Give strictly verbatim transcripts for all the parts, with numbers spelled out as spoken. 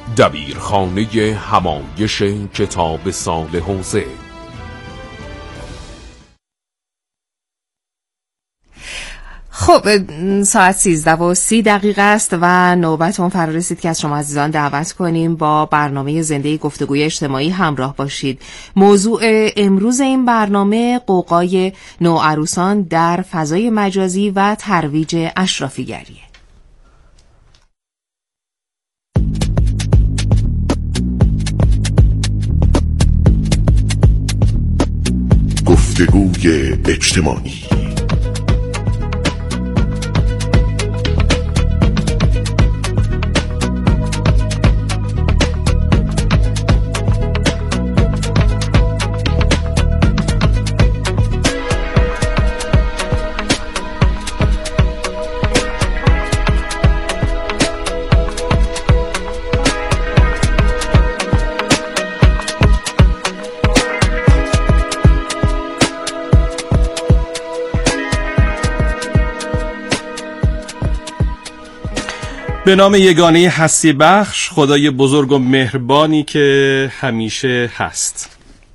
دبیرخانه همایش کتاب سال حوزه. خب ساعت سیزده و سی دقیقه است و نوبت اون فرا رسید که از شما عزیزان دعوت کنیم با برنامه زنده گفتگوی اجتماعی همراه باشید. موضوع امروز این برنامه غوغای نوعروسان در فضای مجازی و ترویج اشرافیگریه. گفتگوی اجتماعی. به نام یگانه هستی بخش، خدای بزرگ و مهربانی که همیشه هست.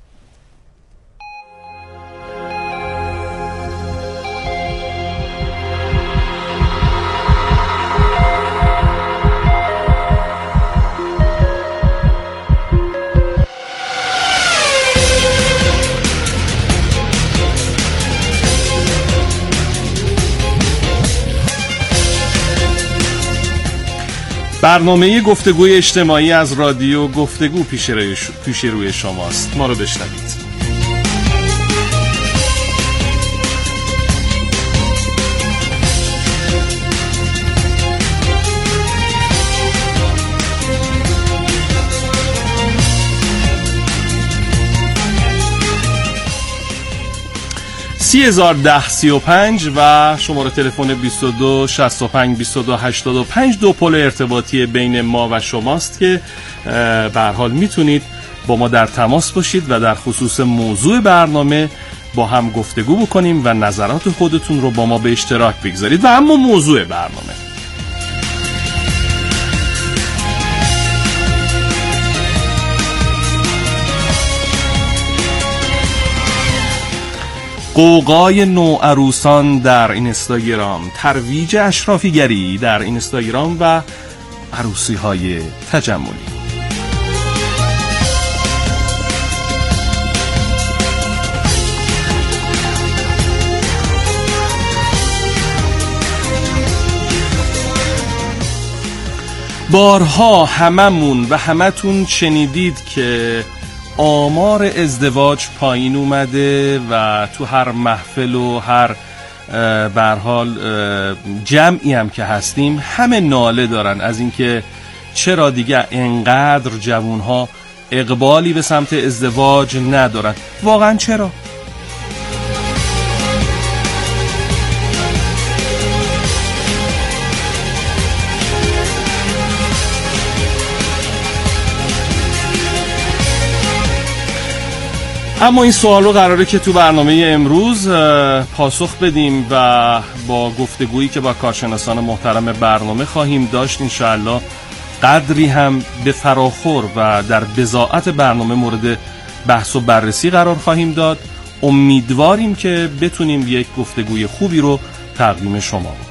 برنامه گفتگوی اجتماعی از رادیو گفتگو پیش روی, ش... پیش روی شماست. ما رو بشنوید. سی هزار ده سی و پنج و شماره تلفن بیست و دو شصت و پنج بیست و دو هشتاد و پنج دو پل ارتباطی بین ما و شماست که به هر حال میتونید با ما در تماس باشید و در خصوص موضوع برنامه با هم گفتگو بکنیم و نظرات خودتون رو با ما به اشتراک بگذارید. و اما موضوع برنامه غوغای نوعروسان در اینستاگرام، ترویج اشرافیگری در اینستاگرام و عروسی های تجملی. بارها هممون و همتون شنیدید که آمار ازدواج پایین اومده و تو هر محفل و هر به هر حال جمعی هم که هستیم همه ناله دارن از اینکه چرا دیگه انقدر جوانها اقبالی به سمت ازدواج ندارن. واقعا چرا؟ اما این سوال رو قراره که تو برنامه امروز پاسخ بدیم و با گفتگویی که با کارشناسان محترم برنامه خواهیم داشت انشاءالله قدری هم به فراخور و در بضاعت برنامه مورد بحث و بررسی قرار خواهیم داد. امیدواریم که بتونیم یک گفتگوی خوبی رو تقدیم شما بکنیم.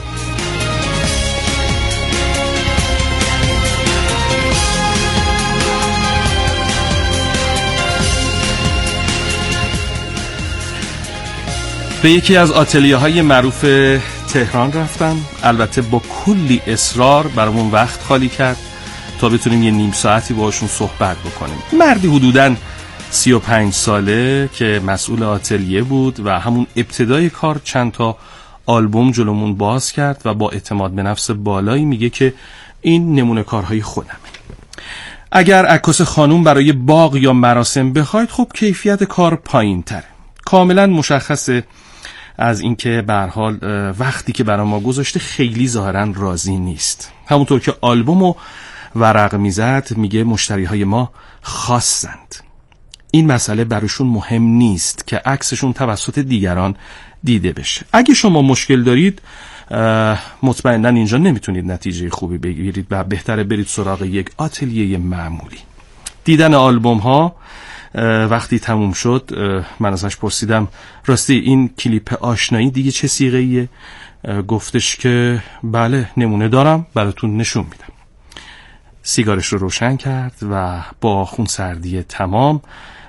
به یکی از آتلیه های معروف تهران رفتم، البته با کلی اصرار برامون وقت خالی کرد تا بتونیم یه نیم ساعتی باشون صحبت بکنیم. مردی حدوداً سی و پنج ساله که مسئول آتلیه بود و همون ابتدای کار چند تا آلبوم جلومون باز کرد و با اعتماد به نفس بالایی میگه که این نمونه کارهای خودمه. اگر عکاس خانوم برای باغ یا مراسم بخواید خب کیفیت کار پایین تره. کاملا مشخصه از اینکه به هر حال وقتی که برای ما گذاشته خیلی ظاهرا راضی نیست. همونطور که آلبومو ورق میزد میگه مشتری های ما خاصند. این مسئله براشون مهم نیست که عکسشون توسط دیگران دیده بشه. اگه شما مشکل دارید مطمئنا اینجا نمیتونید نتیجه خوبی بگیرید و بهتره برید سراغ یک آتلیه معمولی. دیدن آلبوم ها وقتی تموم شد من ازش پرسیدم راستی این کلیپ آشنایی دیگه چه صیغه‌ایه؟ گفتش که بله نمونه دارم براتون نشون میدم. سیگارش رو روشن کرد و با خونسردی تمام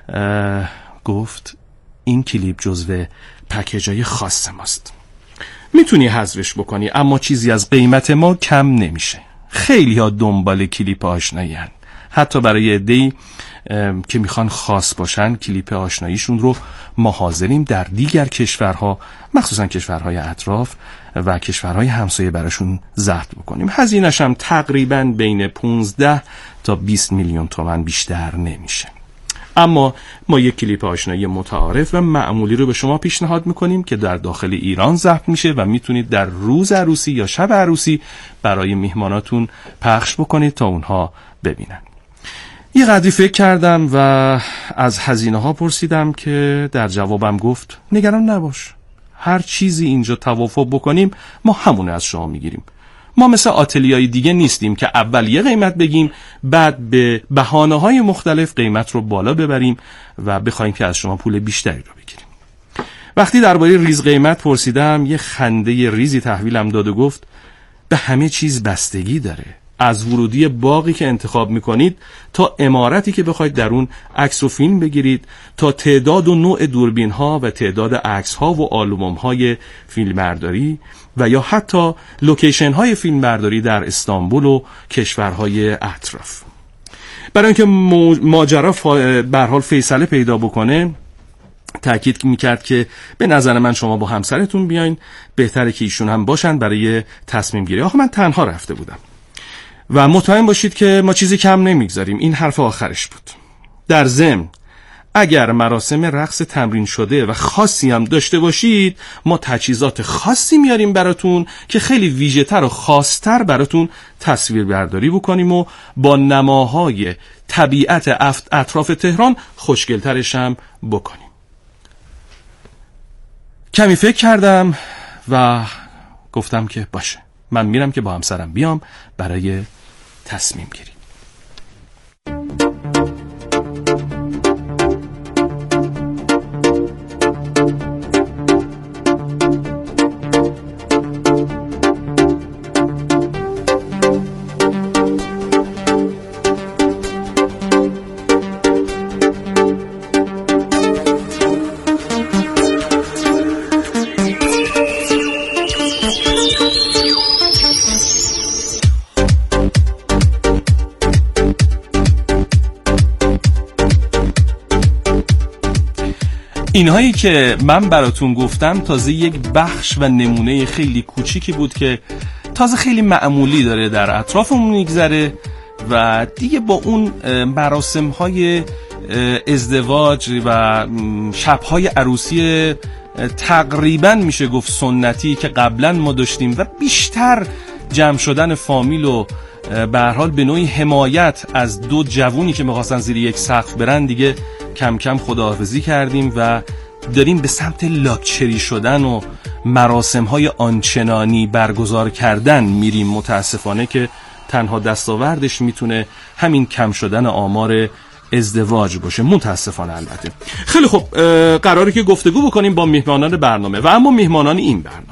گفت این کلیپ جزو پکیجای خاص ماست، میتونی حذفش بکنی اما چیزی از قیمت ما کم نمیشه. خیلی ها دنبال کلیپ آشنایی هن. حتی برای عده‌ای که میخوان خاص باشن کلیپ آشناییشون رو ما حاضریم در دیگر کشورها مخصوصا کشورهای اطراف و کشورهای همسایه براشون ضبط بکنیم. هزینه‌ش هم تقریبا بین پانزده تا بیست میلیون تومان بیشتر نمیشه. اما ما یک کلیپ آشنایی متعارف و معمولی رو به شما پیشنهاد میکنیم که در داخل ایران ضبط میشه و میتونید در روز عروسی یا شب عروسی برای میهماناتون پخش بکنید تا اونها ببینن. یه قدری فکر کردم و از هزینه ها پرسیدم که در جوابم گفت نگران نباش، هر چیزی اینجا توافق بکنیم ما همونه از شما میگیریم. ما مثل آتلیه‌های دیگه نیستیم که اول یه قیمت بگیم بعد به بهانه‌های مختلف قیمت رو بالا ببریم و بخوایم که از شما پول بیشتری رو بگیریم. وقتی درباره ریز قیمت پرسیدم یه خنده ریزی تحویلم داد و گفت به همه چیز بستگی داره، از ورودی باغی که انتخاب میکنید تا عمارتی که بخواید در اون عکس و فیلم بگیرید تا تعداد و نوع دوربین ها و تعداد عکس ها و آلبوم های فیلمبرداری و یا حتی لوکیشن های فیلمبرداری در استانبول و کشورهای اطراف. برای اینکه ماجرا به هر حال فیصله پیدا بکنه تأکید میکرد که به نظر من شما با همسرتون بیاین، بهتره که ایشون هم باشن برای تصمیم گیری. آخه من تنها رفته بودم و مطمئن باشید که ما چیزی کم نمیگذاریم. این حرف آخرش بود. در ضمن اگر مراسم رقص تمرین شده و خاصی هم داشته باشید ما تجهیزات خاصی میاریم براتون که خیلی ویژه‌تر و خاص‌تر براتون تصویر برداری بکنیم و با نماهای طبیعت اطراف تهران خوشگل‌ترش هم بکنیم. کمی فکر کردم و گفتم که باشه، من میرم که با همسرم بیام برای تصمیم گیری. اینهایی که من براتون گفتم تازه یک بخش و نمونه خیلی کوچیکی بود که تازه خیلی معمولی داره در اطرافمون میگذره و دیگه با اون مراسم‌های ازدواج و شب‌های عروسی تقریباً میشه گفت سنتی که قبلا ما داشتیم و بیشتر جمع شدن فامیل و به هر حال به نوعی حمایت از دو جوونی که می‌خواستن زیر یک سقف برن دیگه کم کم خداحافظی کردیم و داریم به سمت لاکچری شدن و مراسم‌های آنچنانی برگزار کردن میریم، متاسفانه که تنها دستاوردش میتونه همین کم شدن آمار ازدواج باشه، متاسفانه البته. خیلی خب، قراره که گفتگو بکنیم با میهمانان برنامه و اما میهمانان این برنامه.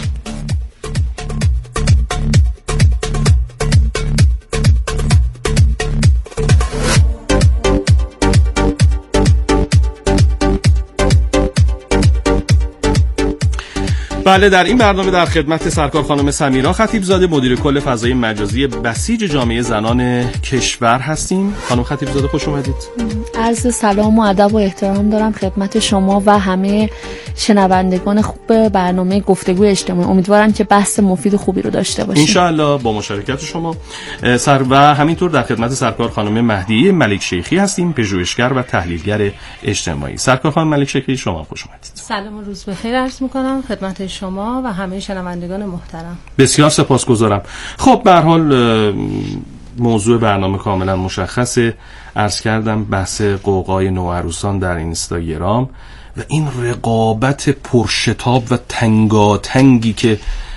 بله، در این برنامه در خدمت سرکار خانم سمیرا خطیبزاده مدیر کل فضای مجازی بسیج جامعه زنان کشور هستیم. خانم خطیبزاده خوش اومدید. عرض سلام و ادب و احترام دارم خدمت شما و همه شنوندگان خوب برنامه گفتگوی اجتماعی. امیدوارم که بحث مفید و خوبی رو داشته باشیم ان شاء الله با مشارکت شما. سر و همینطور در خدمت سرکار خانم مهدیه ملک شیخی هستیم، پژوهشگر و تحلیلگر اجتماعی. سرکار خانم ملک شیخی شما خوش اومدید. سلام و روز بخیر عرض می‌کنم خدمت شما و همه شنوندگان محترم. بسیار سپاسگزارم. خب به هر حال موضوع برنامه کاملا مشخصه. عرض کردم بحث قوقای نوعروسان در اینستاگرام و این رقابت پرشتاب و تنگاتنگی که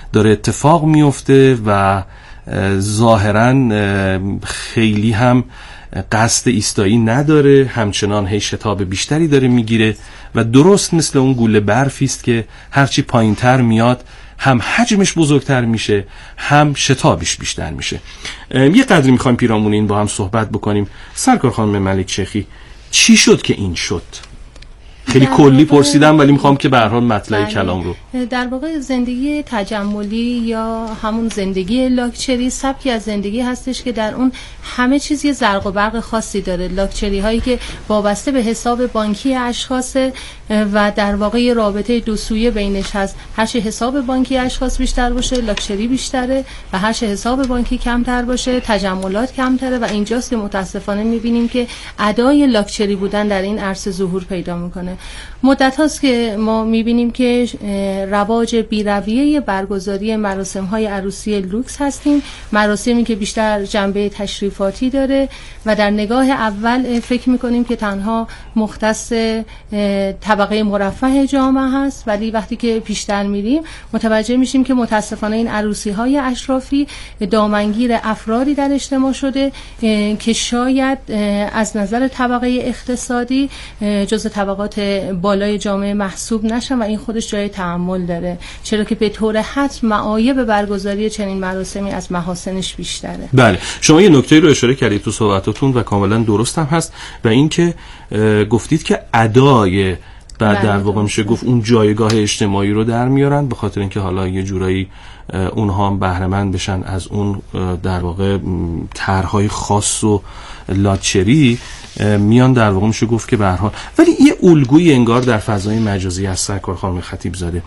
داره اتفاق میفته و ظاهراً خیلی هم قصد ایستایی نداره، همچنان هی شتاب بیشتری داره میگیره و درست مثل اون گوله برفی است که هرچی پایینتر میاد هم حجمش بزرگتر میشه هم شتابش بیشتر میشه. یه قدری میخوایم پیرامون این با هم صحبت بکنیم. سرکار خانم ملکچخی، چی شد که این شد؟ خیلی کلی پرسیدم ولی میخوام که به هر حال مطلع کلام رو. در واقع زندگی تجملی یا همون زندگی لاکچری سبکی از زندگی هستش که در اون همه چیز یه زرق و برق خاصی داره. لاکچری هایی که وابسته به حساب بانکی اشخاص و در واقع یه رابطه دو سویه بینش هست. هر چه حساب بانکی اشخاص بیشتر باشه لاکچری بیشتره و هر چه حساب بانکی کمتر باشه تجملات کمتره و اینجاست که متاسفانه میبینیم که ادای لاکچری بودن در این عرصه ظهور پیدا میکنه. مدت هاست که ما میبینیم که رواج بی‌رویه برگزاری مراسم های عروسی لوکس هستیم، مراسمی که بیشتر جنبه تشریفاتی داره و در نگاه اول فکر میکنیم که تنها مختص طبقه مرفه جامعه هست، ولی وقتی که پیشتر میریم متوجه میشیم که متاسفانه این عروسی های اشرافی دامنگیر افرادی در اجتماع شده که شاید از نظر طبقه اقتصادی جزء طبقات بالای جامعه محسوب نشن و این خودش جای تأمل داره، چرا که به طور حتم معایب برگزاری چنین مراسمی از محاسنش بیشتره. بله، شما یه نکته رو اشاره کردید تو صحبتاتون و کاملا درست هم هست و این که گفتید که ادای بعد در واقع میشه گفت اون جایگاه اجتماعی رو در میارن به خاطر اینکه حالا یه جورایی اونها هم بهره مند بشن از اون در واقع طرح‌های خاص و لاکچری میان در واقع میشه گفت که به هر حال. ولی یه الگوی انگار در فضای مجازی از سرکار خانم خطیب زاده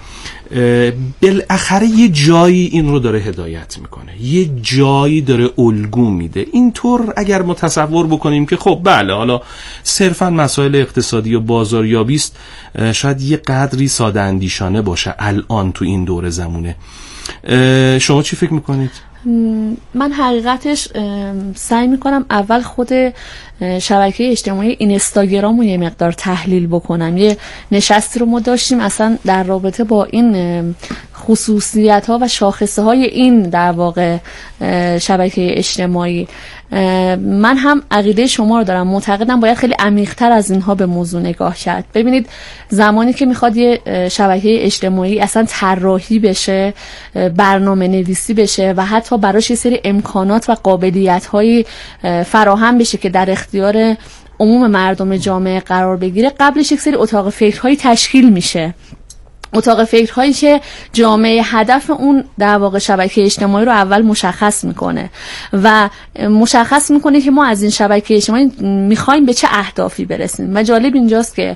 بالاخره یه جایی این رو داره هدایت میکنه، یه جایی داره الگو میده. اینطور اگر ما تصور بکنیم که خب بله حالا صرفا مسائل اقتصادی و بازاریابی است، شاید یه قدری ساده اندیشانه باشه الان تو این دوره زمونه. شما چی فکر میکنید؟ من حقیقتش سعی میکنم اول خود شبکه اجتماعی اینستاگرام رو یه مقدار تحلیل بکنم. یه نشستی رو ما داشتیم اصلا در رابطه با این خصوصیت ها و شاخصه های این در واقع شبکه اجتماعی. من هم عقیده شما رو دارم، معتقدم باید خیلی عمیق‌تر از اینها به موضوع نگاه کرد. ببینید زمانی که میخواد یه شبکه اجتماعی اصلا طراحی بشه، برنامه نویسی بشه و حتی براش یه سری امکانات و قابلیت‌های فراهم بشه که در اختیار عموم مردم جامعه قرار بگیره، قبلش یک سری اتاق فکرهایی تشکیل میشه. اتاق فکرهایی که جامعه هدف اون در واقع شبکه اجتماعی رو اول مشخص میکنه و مشخص میکنه که ما از این شبکه اجتماعی میخوایم به چه اهدافی برسیم. و جالب اینجاست که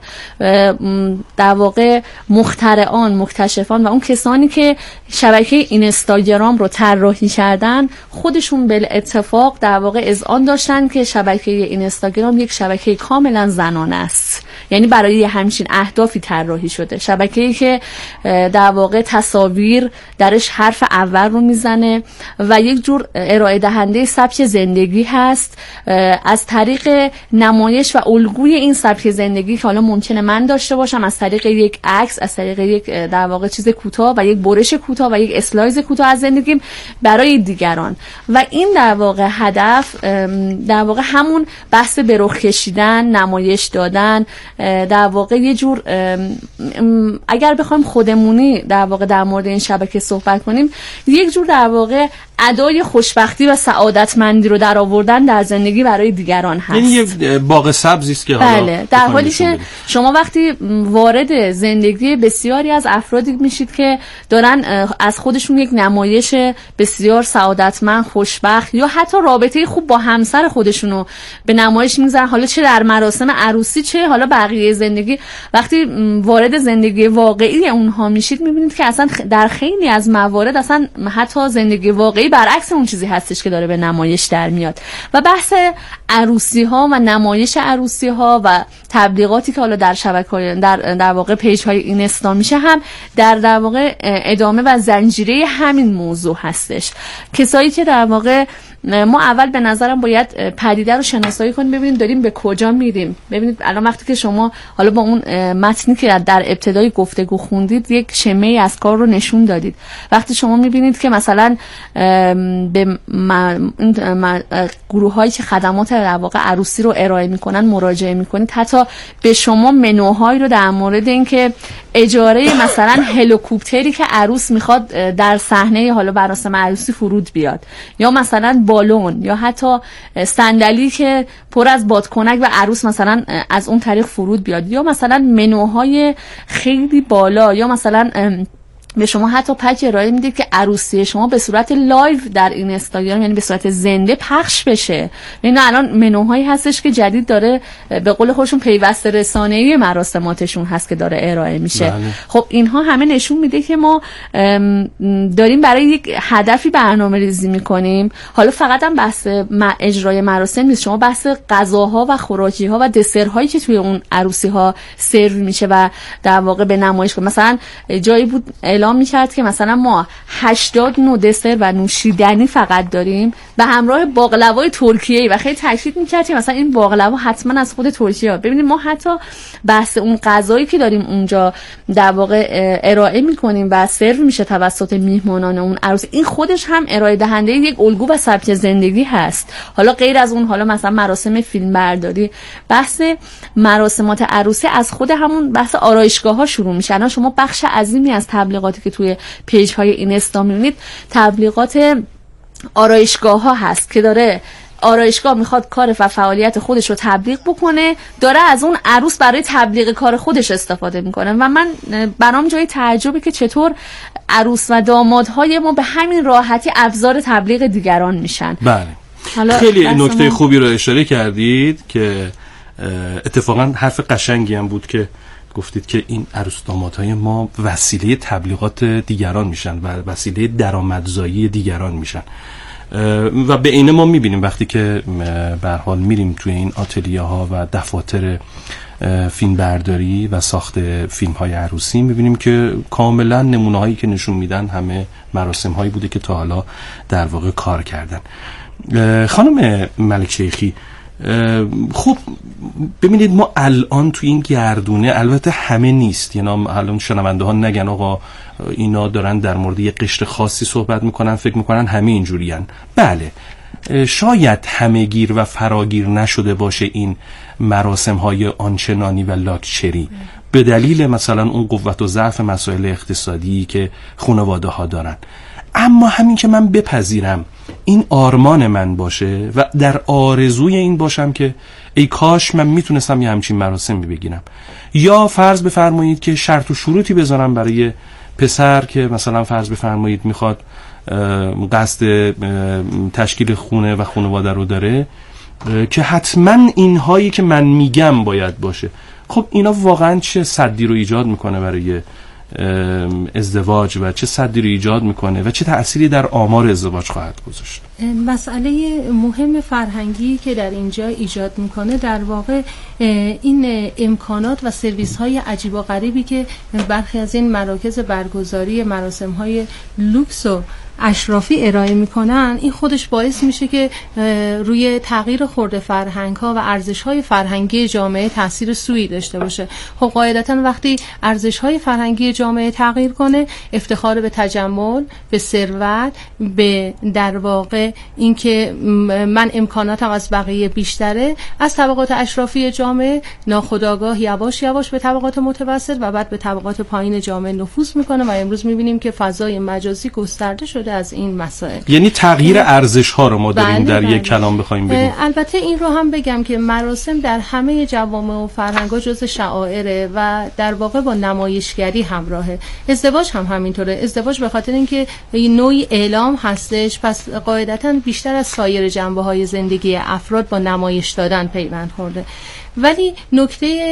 در واقع مخترعان، مکتشفان و اون کسانی که شبکه اینستاگرام رو طراحی کردن خودشون به اتفاق در واقع اذعان داشتن که شبکه اینستاگرام یک شبکه کاملا زنانه است، یعنی برای همچین اهدافی طراحی شده. شبکه‌ای که در واقع تصاویر درش حرف اول رو میزنه و یک جور ارائه دهنده سبک زندگی هست از طریق نمایش و الگوی این سبک زندگی که حالا ممکنه من داشته باشم از طریق یک عکس، از طریق یک در واقع چیز کوتاه و یک برش کوتاه و یک اسلایز کوتاه از زندگیم برای دیگران. و این در واقع هدف در واقع همون بحث به رخ کشیدن، نمایش دادن، در واقع یه جور اگر بخوایم خودمونی در واقع در مورد این شبکه صحبت کنیم، یک جور در واقع ادای خوشبختی و سعادتمندی رو در آوردن در زندگی برای دیگران هست. یعنی یه باغ سبزی است که حالا بله، در حالی که شما وقتی وارد زندگی بسیاری از افرادی میشید که دارن از خودشون یک نمایش بسیار سعادتمند، خوشبخت یا حتی رابطه خوب با همسر خودشون رو به نمایش میذارن، حالا چه در مراسم عروسی چه حالا بقیه زندگی، وقتی وارد زندگی واقعی اونها میشید میبینید که اصلا در خیلی از موارد اصلا حتی زندگی واقعی برعکس اون چیزی هستش که داره به نمایش در میاد. و بحث عروسی ها و نمایش عروسی ها و تبلیغاتی که حالا در شبکه‌های در در واقع پیج های اینستا میشه هم در در واقع ادامه و زنجیره همین موضوع هستش. کسایی که در واقع ما اول به نظرم باید پدیده رو شناسایی کنیم، ببینیم داریم به کجا میریم. ببینید الان وقتی که شما حالا با اون متنی که در ابتدای گفتگو خوندید یک شمه‌ای از کار رو نشون دادید. وقتی شما میبینید که مثلا به گروه‌هایی که خدمات در واقع عروسی رو ارائه میکنن مراجعه میکنید، حتی به شما منوهایی رو در مورد اینکه اجاره مثلا هلیکوپتری که عروس میخواد در صحنه حالا مراسم عروسی فرود بیاد، یا مثلا بالون، یا حتی صندلی که پر از بادکنک و عروس مثلا از اون طریق فرود بیاد، یا مثلا منوهای خیلی بالا، یا مثلا به شما حتی پک ارائه میدید که عروسی شما به صورت لایو در این اینستاگرام، یعنی به صورت زنده پخش بشه. اینا الان منوهایی هستش که جدید داره به قول خودشون پیوسته رسانه‌ای مراسماتشون هست که داره ارائه میشه. بله. خب اینها همه نشون میده که ما داریم برای یک هدفی برنامه‌ریزی میکنیم. حالا فقط هم بحث اجرای مراسم نیست، شما بحث غذاها و خوراکی‌ها و دسرهایی که توی اون عروسی‌ها سرو میشه و در واقع به نمایش کنه. مثلا جایی بود اعلام می‌کرد که مثلا ما هشتاد نوع دسر و نوشیدنی فقط داریم و همراه باقلوای ترکیه‌ای، و خیلی تاکید می‌کرد که مثلا این باقلوا حتما از خود ترکیه. ببینید ما حتی بحث اون غذایی که داریم اونجا در واقع ارائه می‌کنیم و سرو میشه توسط میهمانان اون عروس، این خودش هم ارائه دهنده یک الگو و سبک زندگی هست. حالا غیر از اون، حالا مثلا مراسم فیلمبرداری، بحث مراسمات عروسی از خود همون بحث آرایشگاه‌ها شروع میشه. الان شما بخش عظیمی از تبلیغاتی که توی پیج‌های اینستا می‌بینید تبلیغات آرایشگاه‌ها هست که داره آرایشگاه میخواد کار و فعالیت خودش رو تبلیغ بکنه، داره از اون عروس برای تبلیغ کار خودش استفاده میکنه. و من برام جای تعجبه که چطور عروس و دامادهای ما به همین راحتی ابزار تبلیغ دیگران میشن. بله، خیلی نکته خوبی رو اشاره کردید که اتفاقا حرف قشنگی هم بود که گفتید که این عروس دامادهای ما وسیله تبلیغات دیگران میشن و وسیله درآمدزایی دیگران میشن. و به اینه ما میبینیم وقتی که به هر حال میریم توی این آتلیه ها و دفاتر فیلم برداری و ساخت فیلم های عروسی، میبینیم که کاملا نمونه هایی که نشون میدن همه مراسم هایی بوده که تا حالا در واقع کار کردن. خانم ملک شیخی، خب ببینید ما الان توی این گردونه، البته همه نیست، یعنی الان شنونده ها نگن آقا اینا دارن در مورد یه قشر خاصی صحبت میکنن، فکر میکنن همه اینجوری هن. بله، شاید همه گیر و فراگیر نشده باشه این مراسم های آنچنانی و لاکچری به دلیل مثلا اون قوت و ضعف مسائل اقتصادی که خانواده ها دارن. اما همین که من بپذیرم این آرمان من باشه و در آرزوی این باشم که ای کاش من میتونستم یه همچین مراسمی بگیرم، یا فرض بفرمایید که شرط و شروطی بذارم برای پسر که مثلا فرض بفرمایید میخواد قصد تشکیل خونه و خانواده رو داره که حتما اینهایی که من میگم باید باشه. خب اینا واقعا چه سدی رو ایجاد میکنه برای ازدواج و چه سدی رو ایجاد میکنه و چه تأثیری در آمار ازدواج خواهد گذاشت؟ مسئله مهم فرهنگی که در اینجا ایجاد میکنه در واقع این امکانات و سرویس های عجیب و غریبی که برخی از این مراکز برگزاری مراسم های لوکس و اشرافی ارائه میکنن، این خودش باعث میشه که روی تغییر خورده فرهنگ ها و ارزش های فرهنگی جامعه تاثیر سوئی داشته باشه. خب قاعدتا وقتی ارزش های فرهنگی جامعه تغییر کنه، افتخار به تجمل، به ثروت، به در واقع اینکه من امکاناتم از بقیه بیشتره، از طبقات اشرافی جامعه ناخودآگاه یواش یواش به طبقات متوسط و بعد به طبقات پایین جامعه نفوذ میکنه و امروز میبینیم که فضای مجازی گسترده شده از این مسائل. یعنی تغییر ارزش ها رو ما داریم در یک کلام بخوایم بگیم. البته این رو هم بگم که مراسم در همه جوامع و فرهنگ‌ها جزء شعائره و در واقع با نمایشگری همراهه. ازدواج هم همینطوره. ازدواج به خاطر اینکه نوعی اعلام هستش، پس قاعدتاً بیشتر از سایر جنبه‌های زندگی افراد با نمایش دادن پیوند خورده. ولی نکته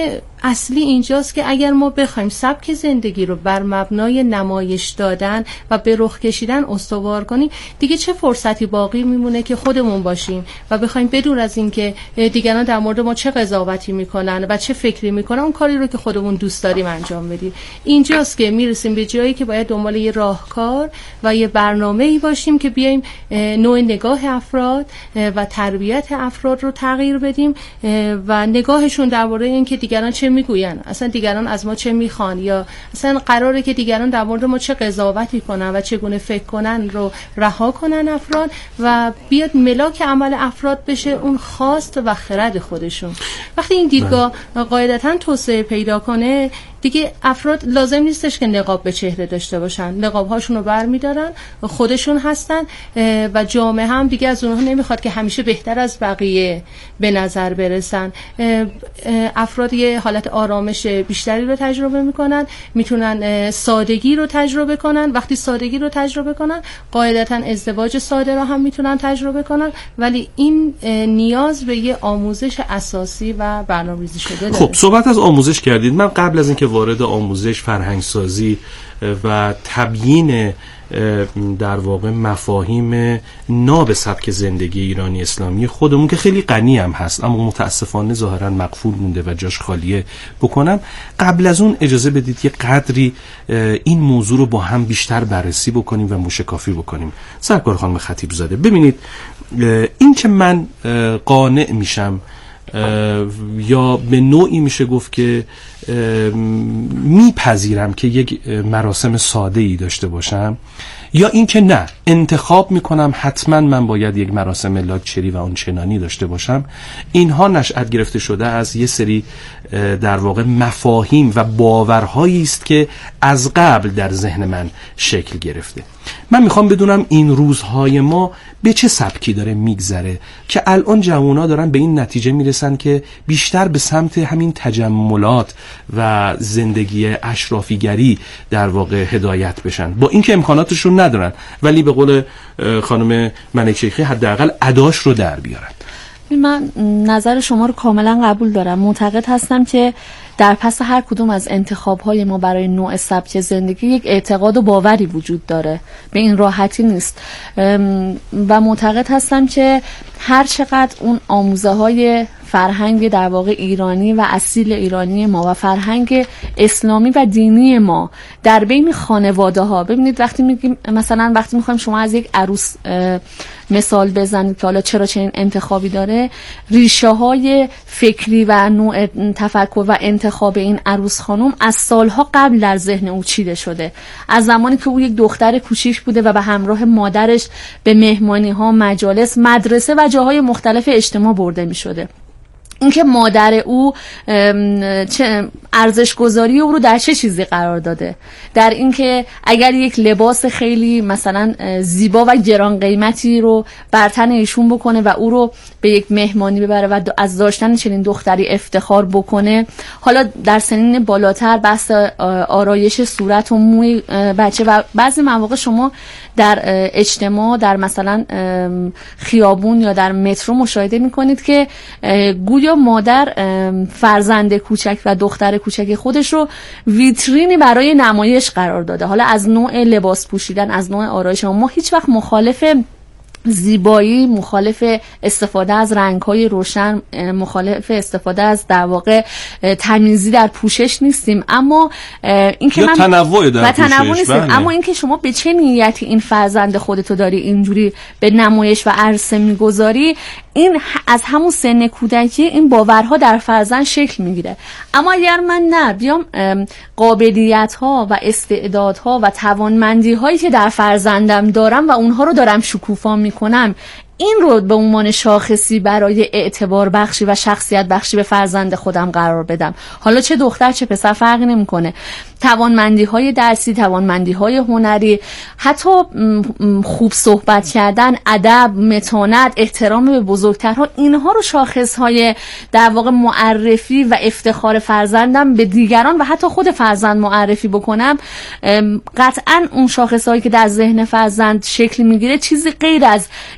اصلی اینجاست که اگر ما بخوایم سبک زندگی رو بر مبنای نمایش دادن و به رخ کشیدن استوار کنیم، دیگه چه فرصتی باقی میمونه که خودمون باشیم و بخوایم بدون از اینکه دیگران در مورد ما چه قضاوتی میکنن و چه فکری میکنن اون کاری رو که خودمون دوست داریم انجام بدیم. اینجاست که میرسیم به جایی که باید دنبال یه راهکار و یه برنامه‌ای باشیم که بیایم نوع نگاه افراد و تربیت افراد رو تغییر بدیم و نگاهشون درباره این که دیگران چه میگوین، اصلا دیگران از ما چه میخوان، یا اصلا قراره که دیگران در مورد ما چه قضاوتی کنن و چگونه فکر کنن رو رها کنن افراد و بیاد ملاک عمل افراد بشه اون خواست و خرد خودشون. وقتی این دیدگاه قاعدتاً توسعه پیدا کنه، دیگه افراد لازم نیستش که نقاب به چهره داشته باشن، نقاب هاشون رو برمیدارن، خودشون هستن و جامعه هم دیگه از اونها نمیخواد که همیشه بهتر از بقیه به نظر برسن. افراد یه حالت آرامش بیشتری رو تجربه میکنن، میتونن سادگی رو تجربه کنن. وقتی سادگی رو تجربه کنن قاعدتا ازدواج ساده رو هم میتونن تجربه کنن، ولی این نیاز به یه آموزش اساسی و برنامه‌ریزی شده داره. خب صحبت از آموزش کردید. من قبل از اینکه وارد آموزش، فرهنگسازی و تبیین در واقع مفاهیم ناب سبک زندگی ایرانی اسلامی خودمون که خیلی غنی هم هست اما متاسفانه ظاهرا مقفول مونده و جاش خالیه بکنم، قبل از اون اجازه بدید یه قدری این موضوع رو با هم بیشتر بررسی بکنیم و موشکافی بکنیم. سرکار خانم خطیب زاده، ببینید این که من قانع میشم یا به نوعی میشه گفت که میپذیرم که یک مراسم ساده ای داشته باشم، یا این که نه انتخاب میکنم حتما من باید یک مراسم لاکچری و آنچنانی داشته باشم، اینها نشأت گرفته شده از یه سری در واقع مفاهیم و باورهایی است که از قبل در ذهن من شکل گرفته. من میخوام بدونم این روزهای ما به چه سبکی داره میگذره که الان جوونا دارن به این نتیجه میرسن که بیشتر به سمت همین تجملات و زندگی اشرافیگری در واقع هدایت بشن، با اینکه امکاناتشون ندارن ولی به قول خانم ملک شیخی حداقل اداش رو در بیارن. من نظر شما رو کاملا قبول دارم. معتقد هستم که در پس هر کدوم از انتخاب‌های ما برای نوع سبک زندگی یک اعتقاد و باوری وجود داره، به این راحتی نیست و معتقد هستم که هر چقدر اون آموزه‌های فرهنگ در واقع ایرانی و اصیل ایرانی ما و فرهنگ اسلامی و دینی ما در بین خانواده ها، ببینید وقتی میگیم مثلا وقتی میخوایم شما از یک عروس مثال بزنید که حالا چرا چنین انتخابی داره، ریشه های فکری و نوع تفکر و انتخاب این عروس خانم از سالها قبل در ذهن او چیده شده، از زمانی که او یک دختر کوچیک بوده و به همراه مادرش به مهمانی ها، مجالس، مدرسه و جاهای مختلف اجتماع برده می شده. اینکه مادر او چه ارزش گذاری او رو در چه چیزی قرار داده، در اینکه اگر یک لباس خیلی مثلا زیبا و گران قیمتی رو بر تن ایشون بکنه و او رو به یک مهمانی ببره و از داشتن چنین دختری افتخار بکنه، حالا در سنین بالاتر بحث آرایش صورت و موی بچه و بعضی مواقع شما در اجتماع در مثلا خیابون یا در مترو مشاهده میکنید که گویا مادر فرزند کوچک و دختر کوچک خودش رو ویترینی برای نمایش قرار داده. حالا از نوع لباس پوشیدن، از نوع آرایش، ما هیچ وقت مخالف زیبایی، مخالف استفاده از رنگ‌های روشن، مخالف استفاده از در واقع تمیزی در پوشش نیستیم، اما اینکه من تنوع در پوشش تنوع نیستیم، بله. اما اینکه شما به چه نیتی این فرزند خودتو داری اینجوری به نمایش و عرصه میگذاری، این از همون سن کودکی این باورها در فرزند شکل میگیره. اما اگر من نه بیام قابلیت‌ها و استعدادها و توانمندی‌هایی که در فرزندم دارم و اونها رو دارم شکوفا میکنم، این رو به عنوان شاخصی برای اعتبار بخشی و شخصیت بخشی به فرزند خودم قرار بدم، حالا چه دختر چه پسر فرقی نمیکنه، توانمندی های درسی، توانمندی های هنری، حتی خوب صحبت کردن، ادب، متانت، احترام به بزرگترها، اینها رو شاخص های در واقع معرفی و افتخار فرزندم به دیگران و حتی خود فرزند معرفی بکنم، قطعا اون شاخص هایی که در ذهن فرزند شکل میگیره چیزی غیر از یک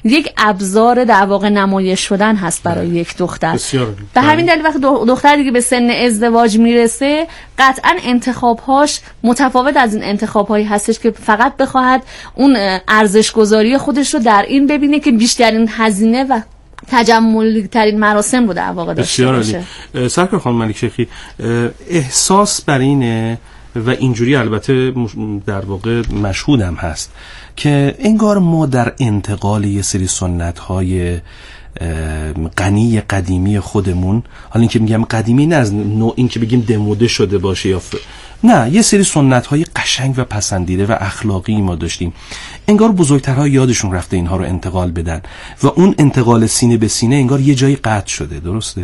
ابزار در واقع نمایش شدن هست برای یک دختر. بسیار. به همین دلیل وقتی دختر دیگه به سن ازدواج میرسه قطعا انتخابهاش متفاوت از این انتخابهایی هستش که فقط بخواهد اون ارزش‌گذاری خودش رو در این ببینه که بیشترین هزینه و تجملی ترین مراسم رو در واقع داشته باشه. سرکار خانم ملک شیخی، احساس بر اینه و اینجوری البته در واقع مشهود هم هست که انگار ما در انتقال یه سری سنت‌های غنی قدیمی خودمون، حالا این که میگم قدیمی نه از نوع این که بگیم دموده شده باشه یا ف... نه، یه سری سنت‌های قشنگ و پسندیده و اخلاقی ما داشتیم، انگار بزرگترها یادشون رفته اینها رو انتقال بدن و اون انتقال سینه به سینه انگار یه جایی قطع شده. درسته؟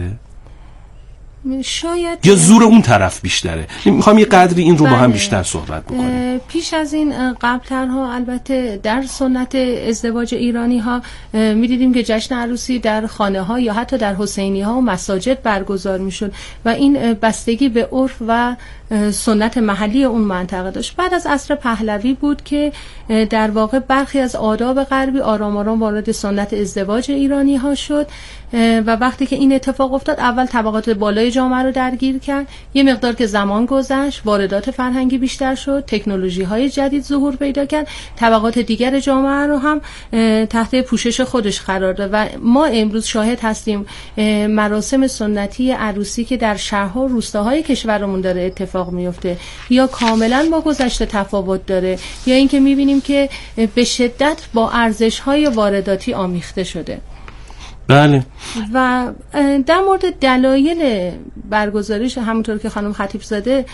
شاید یا زور اون طرف بیشتره. میخوام یه قدری این رو با هم بیشتر صحبت بکنیم. پیش از این قبل‌ترها البته در سنت ازدواج ایرانی ها می‌دیدیم که جشن عروسی در خانه ها یا حتی در حسینی ها و مساجد برگزار میشد و این بستگی به عرف و سنت محلی اون منطقه داشت. بعد از عصر پهلوی بود که در واقع برخی از آداب غربی آرام آرام وارد سنت ازدواج ایرانی ها شد و وقتی که این اتفاق افتاد اول طبقات بالای جامعه رو درگیر کرد. یه مقدار که زمان گذشت واردات فرهنگی بیشتر شد، تکنولوژی های جدید ظهور پیدا کرد، طبقات دیگر جامعه رو هم تحت پوشش خودش قرار داد و ما امروز شاهد هستیم مراسم سنتی عروسی که در شهرها و روستاهای کشورمون داره اتفاق میفته یا کاملا با گذشته تفاوت داره یا اینکه میبینیم که به شدت با ارزش‌های وارداتی آمیخته شده. بله. و در مورد دلایل برگزاریش همونطور که خانم خطیب زاده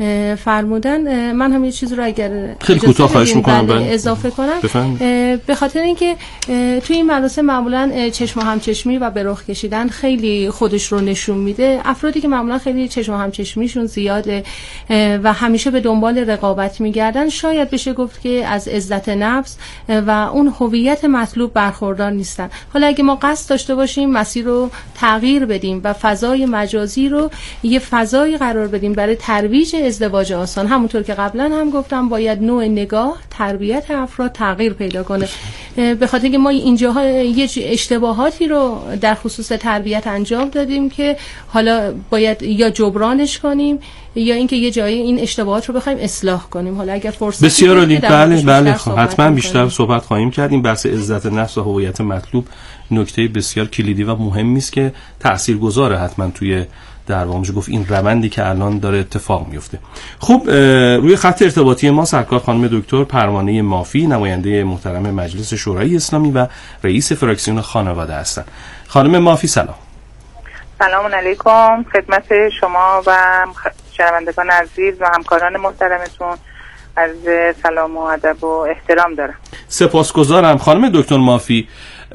فرمودن، من هم یه چیز رو اگر خیلی کوتاه خواهش میکنم بله. اضافه کنم بفهم. به خاطر اینکه توی این مراسم معمولا چشم و همچشمی و به رخ کشیدن خیلی خودش رو نشون میده. افرادی که معمولا خیلی چشم و همچشمیشون زیاده و همیشه به دنبال رقابت میگردن شاید بشه گفت که از عزت نفس و اون هویت مطلوب برخوردار نیستن. حالا اگه ما قصد داشته باشیم مسیر رو تغییر بدیم و فضای مجازی رو یه فضایی قرار بدیم برای ترویج ازدواج آسان، همونطور که قبلا هم گفتم باید نوع نگاه، تربیت افراد تغییر پیدا کنه. به خاطر اینکه ما اینجاها یه اشتباهاتی رو در خصوص تربیت انجام دادیم که حالا باید یا جبرانش کنیم یا اینکه یه جایی این اشتباهات رو بخوایم اصلاح کنیم. حالا اگر فرصت بسیار عالی، بله بله حتما بیشتر صحبت خواهیم کرد. این بحث عزت نفس و هویت مطلوب نکته بسیار کلیدی و مهمی است که تاثیرگذاره حتما توی در واقع میشه گفت این روندی که الان داره اتفاق میفته. خب روی خط ارتباطی ما سرکار خانم دکتر پروانه مافی، نماینده محترم مجلس شورای اسلامی و رئیس فراکسیون خانواده هستند. خانم مافی سلام. سلام علیکم خدمت شما و شنوندگان عزیز و همکاران محترمتون. از سلام و ادب و احترام دارم. سپاسگزارم خانم دکتر مافی.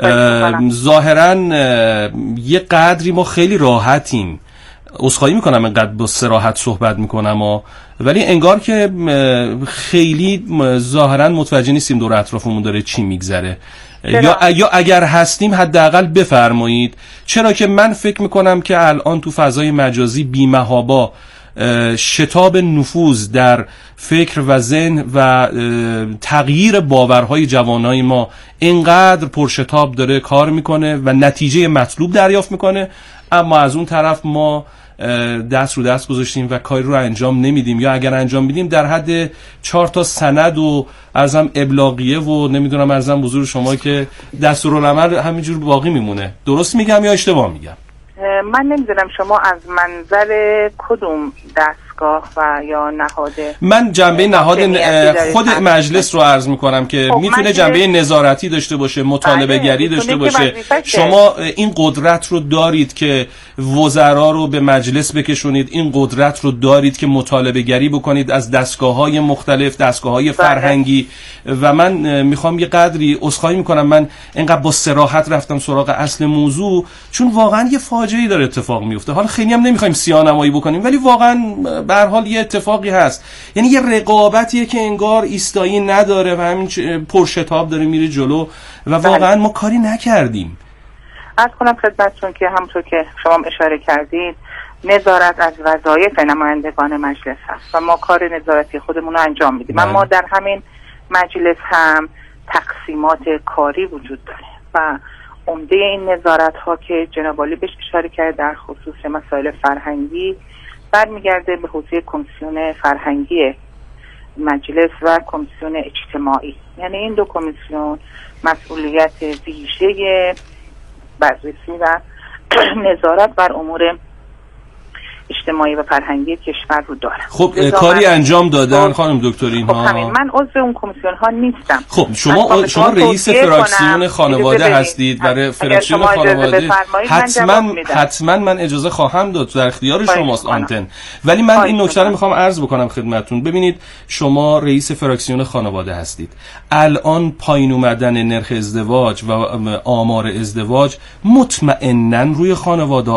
ظاهرا یه قدری ما خیلی راحتیم، عذرخواهی میکنم اینقدر با صراحت صحبت میکنم و ولی انگار که خیلی ظاهرا متوجه نیستیم دور اطرافمون داره چی میگذره یا یا اگر هستیم حداقل بفرمایید، چرا که من فکر میکنم که الان تو فضای مجازی بی‌محابا شتاب نفوذ در فکر و ذهن و تغییر باورهای جوانای ما اینقدر پرشتاب داره کار میکنه و نتیجه مطلوب دریافت میکنه، اما از اون طرف ما دست رو دست گذاشتیم و کاری رو انجام نمیدیم یا اگر انجام میدیم در حد چهار تا سند و ارزم ابلاغیه و نمیدونم ارزم حضور شما که دستورالعمل همینجور باقی میمونه. درست میگم یا اشتباه میگم؟ من نمیدونم شما از منظر کدوم دستگاه و یا نهاده؟ من جنبه نهاد خود مجلس رو عرض میکنم که میتونه جنبه نظارتی داشته باشه، مطالبه گری داشته باشه. شما این قدرت رو دارید که وزرا رو به مجلس بکشونید، این قدرت رو دارید که مطالبه گری بکنید از دستگاه‌های مختلف، دستگاه‌های فرهنگی. و من میخوام یه قدری عذرخواهی میکنم، من اینقدر با صراحت رفتم سراغ اصل موضوع چون واقعا یه فاجعه‌ای داره اتفاق میفته. حالا خیلی هم نمیخوایم سیاه‌نمایی بکنیم ولی واقعا به هر حال یه اتفاقی هست، یعنی یه رقابتیه که انگار ایستایی نداره و همین پرشتاب داره میره جلو و واقعا ما کاری نکردیم. عرض کنم خدمتتون که همونطور که شما اشاره کردید نظارت از وظایف نمایندگان مجلس هست و ما کار نظارتی خودمون رو انجام میدیم. اما در همین مجلس هم تقسیمات کاری وجود داره و عمده این نظارت ها که جناب عالی بهش اشاره کرد در خصوص مسائل فرهنگی برمیگرده به حوزه کمیسیون فرهنگی مجلس و کمیسیون اجتماعی. یعنی این دو کمیسیون مسئولیت ویژه بررسی و نظارت بر امور اجتماعی و فرهنگی کشور رو دارن. خب کاری انجام دادن خانم دکتر اینها؟ خب همین، من عضو اون کمیسیون ها نیستم. خب شما شما رئیس فراکسیون خانواده هستید. برای فراکسیون خانواده حتما حتما من اجازه خواهم داد، در اختیار شماست آنتن. ولی من این نکته رو میخوام عرض بکنم خدمتتون. ببینید شما رئیس فراکسیون خانواده هستید. الان پایین اومدن نرخ ازدواج و آمار ازدواج مطمئناً روی خانواده